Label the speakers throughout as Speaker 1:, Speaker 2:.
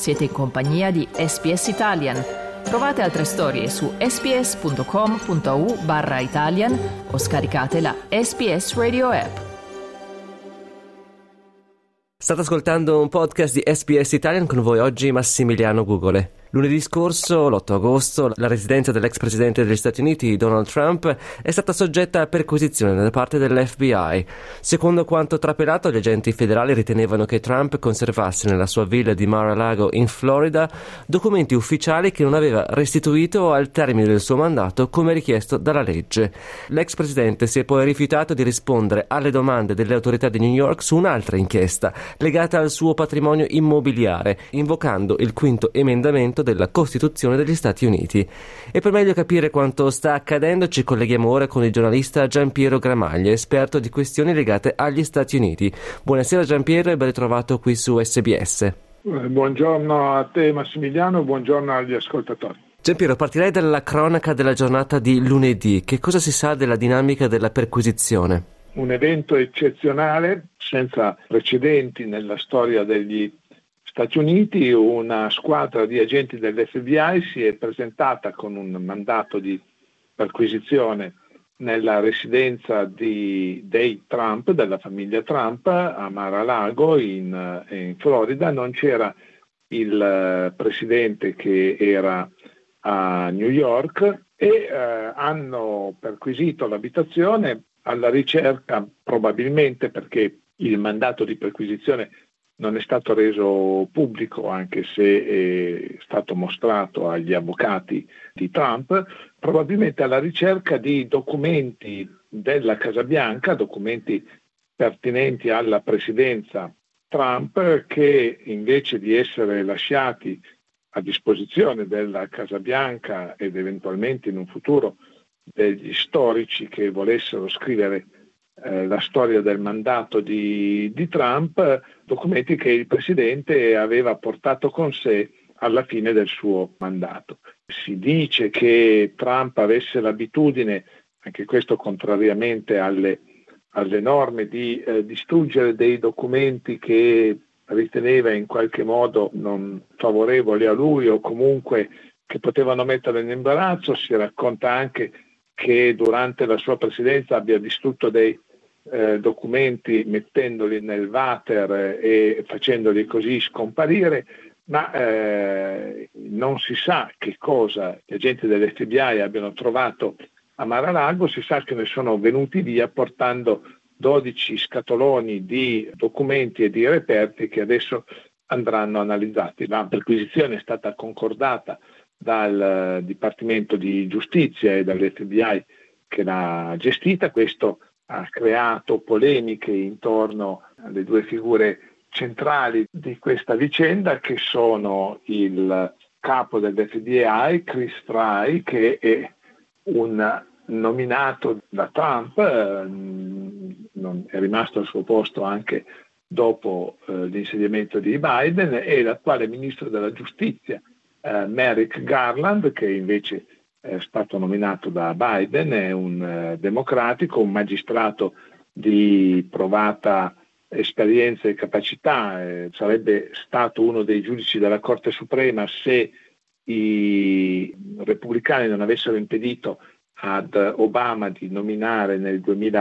Speaker 1: Siete in compagnia di SBS Italian. Trovate altre storie su sbs.com.au/Italian o scaricate la SBS Radio app.
Speaker 2: State ascoltando un podcast di SBS Italian, con voi oggi Massimiliano Gugole. Lunedì scorso, l'8 agosto, la residenza dell'ex presidente degli Stati Uniti, Donald Trump, è stata soggetta a perquisizione da parte dell'FBI. Secondo quanto trapelato, gli agenti federali ritenevano che Trump conservasse nella sua villa di Mar-a-Lago in Florida documenti ufficiali che non aveva restituito al termine del suo mandato come richiesto dalla legge. L'ex presidente si è poi rifiutato di rispondere alle domande delle autorità di New York su un'altra inchiesta legata al suo patrimonio immobiliare, invocando il quinto emendamento della Costituzione degli Stati Uniti. E per meglio capire quanto sta accadendo ci colleghiamo ora con il giornalista Giampiero Gramaglia, esperto di questioni legate agli Stati Uniti. Buonasera Giampiero e ben ritrovato qui su SBS.
Speaker 3: Buongiorno a te Massimiliano, buongiorno agli ascoltatori.
Speaker 2: Giampiero, partirei dalla cronaca della giornata di lunedì. Che cosa si sa della dinamica della perquisizione?
Speaker 3: Un evento eccezionale, senza precedenti nella storia degli Stati Uniti. Una squadra di agenti dell'FBI si è presentata con un mandato di perquisizione nella residenza dei Trump, della famiglia Trump, a Mar-a-Lago in Florida. Non c'era il presidente, che era a New York, e hanno perquisito l'abitazione alla ricerca, probabilmente perché il mandato di perquisizione non è stato reso pubblico, anche se è stato mostrato agli avvocati di Trump, probabilmente alla ricerca di documenti della Casa Bianca, documenti pertinenti alla presidenza Trump, che invece di essere lasciati a disposizione della Casa Bianca ed eventualmente in un futuro degli storici che volessero scrivere la storia del mandato di Trump, documenti che il presidente aveva portato con sé alla fine del suo mandato. Si dice che Trump avesse l'abitudine, anche questo contrariamente alle norme, di distruggere dei documenti che riteneva in qualche modo non favorevoli a lui o comunque che potevano metterlo in imbarazzo. Si racconta anche che durante la sua presidenza abbia distrutto dei documenti mettendoli nel water e facendoli così scomparire, ma non si sa che cosa gli agenti dell'FBI abbiano trovato a Mar-a-Lago. Si sa che ne sono venuti via portando 12 scatoloni di documenti e di reperti che adesso andranno analizzati. La perquisizione è stata concordata dal Dipartimento di Giustizia e dall'FBI che l'ha gestita. Questo ha creato polemiche intorno alle due figure centrali di questa vicenda, che sono il capo dell'FBI, Chris Fry, che è un nominato da Trump, è rimasto al suo posto anche dopo l'insediamento di Biden, e l'attuale ministro della giustizia, Merrick Garland, che invece è stato nominato da Biden, è un democratico, un magistrato di provata esperienza e capacità. Sarebbe stato uno dei giudici della Corte Suprema se i repubblicani non avessero impedito ad Obama di nominare nel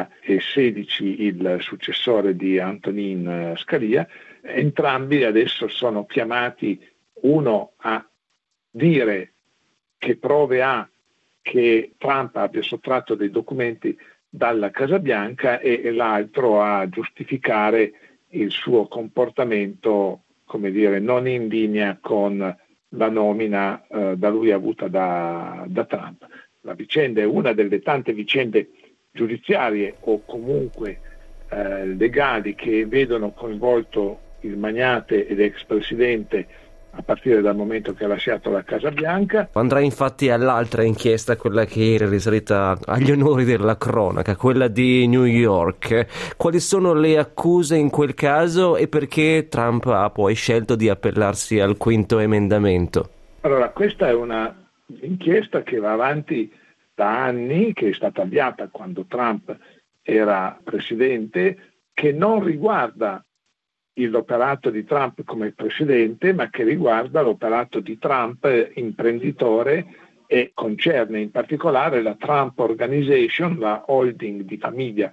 Speaker 3: 2016 il successore di Antonin Scalia. Entrambi adesso sono chiamati, uno a dire che prove ha che Trump abbia sottratto dei documenti dalla Casa Bianca, e l'altro a giustificare il suo comportamento, come dire, non in linea con la nomina da lui avuta da Trump. La vicenda è una delle tante vicende giudiziarie o comunque legali che vedono coinvolto il magnate ed ex presidente a partire dal momento che ha lasciato la Casa Bianca.
Speaker 2: Andrà infatti all'altra inchiesta, quella che era risalita agli onori della cronaca, quella di New York. Quali sono le accuse in quel caso e perché Trump ha poi scelto di appellarsi al quinto emendamento?
Speaker 3: Allora, questa è una inchiesta che va avanti da anni, che è stata avviata quando Trump era presidente, che non riguarda l'operato di Trump come presidente, ma che riguarda l'operato di Trump imprenditore e concerne in particolare la Trump Organization, la holding di famiglia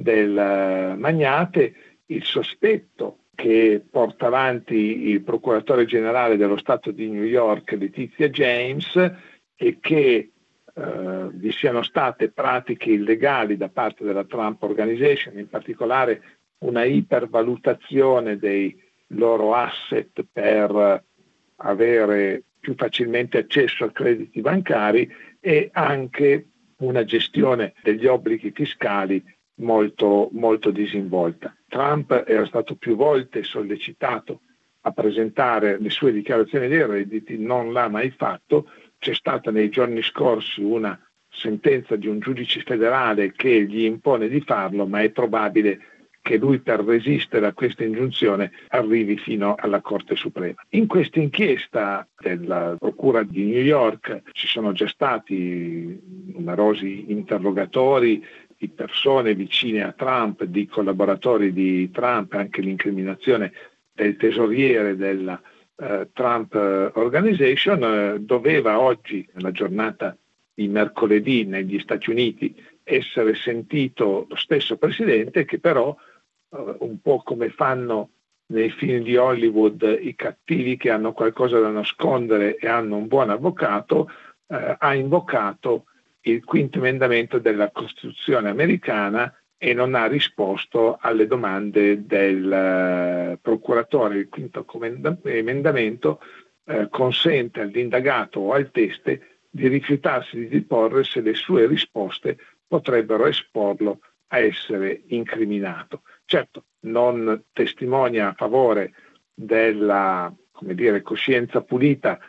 Speaker 3: del magnate, il sospetto che porta avanti il procuratore generale dello Stato di New York, Letizia James, e che vi siano state pratiche illegali da parte della Trump Organization, in particolare una ipervalutazione dei loro asset per avere più facilmente accesso a crediti bancari e anche una gestione degli obblighi fiscali molto, molto disinvolta. Trump era stato più volte sollecitato a presentare le sue dichiarazioni dei redditi, non l'ha mai fatto. C'è stata nei giorni scorsi una sentenza di un giudice federale che gli impone di farlo, ma è probabile che lui, per resistere a questa ingiunzione, arrivi fino alla Corte Suprema. In questa inchiesta della Procura di New York ci sono già stati numerosi interrogatori di persone vicine a Trump, di collaboratori di Trump, anche l'incriminazione del tesoriere della Trump Organization. Doveva oggi, nella giornata di mercoledì negli Stati Uniti, essere sentito lo stesso presidente, che però un po' come fanno nei film di Hollywood i cattivi che hanno qualcosa da nascondere e hanno un buon avvocato, ha invocato il quinto emendamento della Costituzione americana e non ha risposto alle domande del procuratore. Il quinto emendamento consente all'indagato o al teste di rifiutarsi di disporre se le sue risposte potrebbero esporlo a essere incriminato. Certo, non testimonia a favore della, coscienza pulita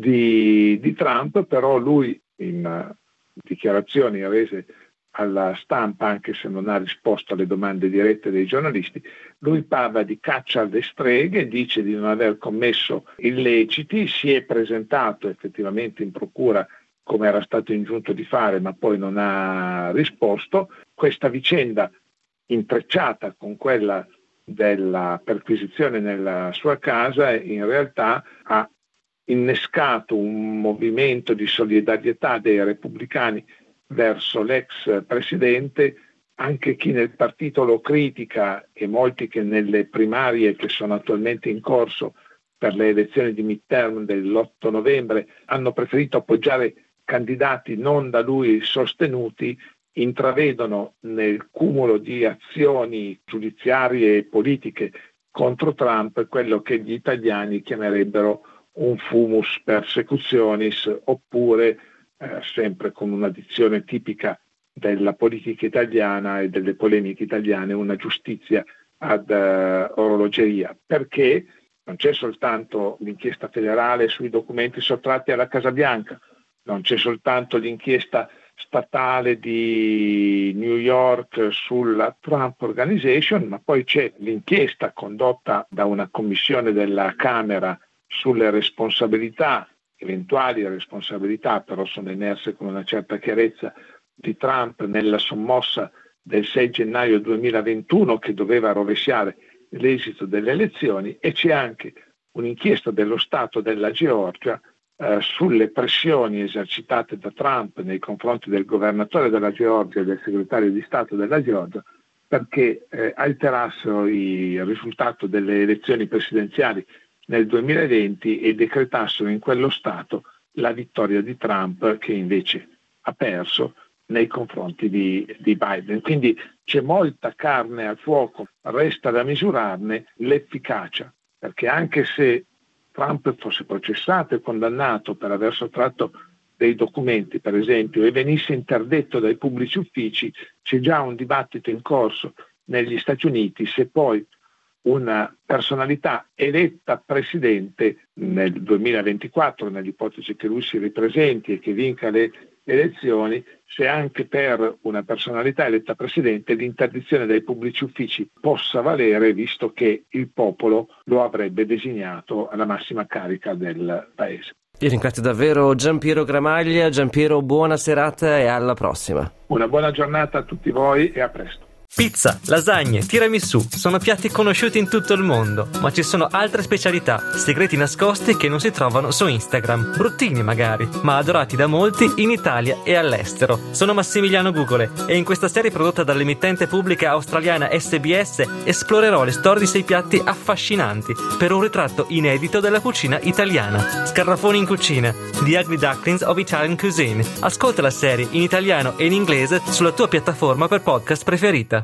Speaker 3: di Trump, però lui in dichiarazioni rese alla stampa, anche se non ha risposto alle domande dirette dei giornalisti, lui parla di caccia alle streghe, dice di non aver commesso illeciti, si è presentato effettivamente in procura come era stato ingiunto di fare, ma poi non ha risposto. Questa vicenda, intrecciata con quella della perquisizione nella sua casa, in realtà ha innescato un movimento di solidarietà dei repubblicani verso l'ex presidente. Anche chi nel partito lo critica e molti che nelle primarie che sono attualmente in corso per le elezioni di midterm dell'8 novembre hanno preferito appoggiare candidati non da lui sostenuti, intravedono nel cumulo di azioni giudiziarie e politiche contro Trump quello che gli italiani chiamerebbero un fumus persecutionis, oppure sempre con una dizione tipica della politica italiana e delle polemiche italiane, una giustizia ad orologeria, perché non c'è soltanto l'inchiesta federale sui documenti sottratti alla Casa Bianca, non c'è soltanto l'inchiesta statale di New York sulla Trump Organization, ma poi c'è l'inchiesta condotta da una commissione della Camera sulle responsabilità, eventuali responsabilità, però sono emerse con una certa chiarezza, di Trump nella sommossa del 6 gennaio 2021 che doveva rovesciare l'esito delle elezioni, e c'è anche un'inchiesta dello Stato della Georgia sulle pressioni esercitate da Trump nei confronti del governatore della Georgia e del segretario di Stato della Georgia perché alterassero il risultato delle elezioni presidenziali nel 2020 e decretassero in quello Stato la vittoria di Trump, che invece ha perso nei confronti di Biden. Quindi c'è molta carne al fuoco, resta da misurarne l'efficacia, perché anche se Trump fosse processato e condannato per aver sottratto dei documenti, per esempio, e venisse interdetto dai pubblici uffici, c'è già un dibattito in corso negli Stati Uniti se poi una personalità eletta presidente nel 2024, nell'ipotesi che lui si ripresenti e che vinca le elezioni, se anche per una personalità eletta presidente l'interdizione dai pubblici uffici possa valere, visto che il popolo lo avrebbe designato alla massima carica del paese.
Speaker 2: Io ringrazio davvero Giampiero Gramaglia. Giampiero, buona serata e alla prossima.
Speaker 3: Una buona giornata a tutti voi e a presto.
Speaker 4: Pizza, lasagne, tiramisù sono piatti conosciuti in tutto il mondo, ma ci sono altre specialità, segreti nascosti che non si trovano su Instagram, bruttini magari, ma adorati da molti in Italia e all'estero. Sono Massimiliano Gugole e in questa serie prodotta dall'emittente pubblica australiana SBS esplorerò le storie di 6 piatti affascinanti per un ritratto inedito della cucina italiana. Scarafoni in cucina, The Ugly Ducklings of Italian Cuisine. Ascolta la serie in italiano e in inglese sulla tua piattaforma per podcast preferita.